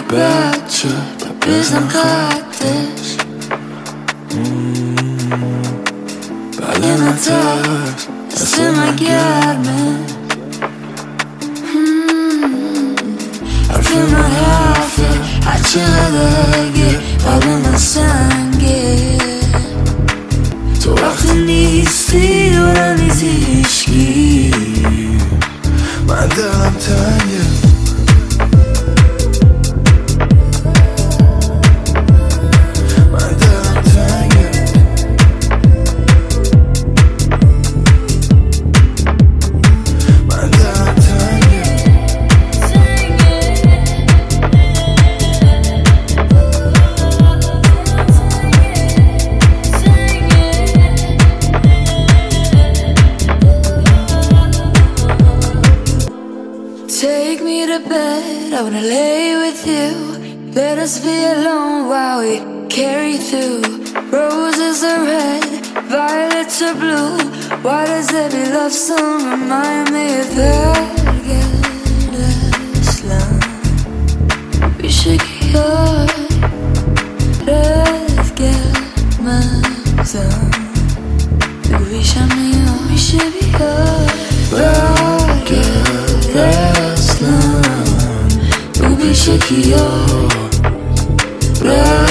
بچه بزن خطش بله نترس دست من گرمه حرف من حرفه هرچه قدرگه قلب من سنگه تو وقتی نیستی دورم نیزی هیچکی من دلم تنگه Take me to bed, I wanna lay with you. Let us be alone while we carry through. Roses are red, violets are blue. Why does every love song remind me of that careless line? We should get let's get my zone. We should be good. شکی ها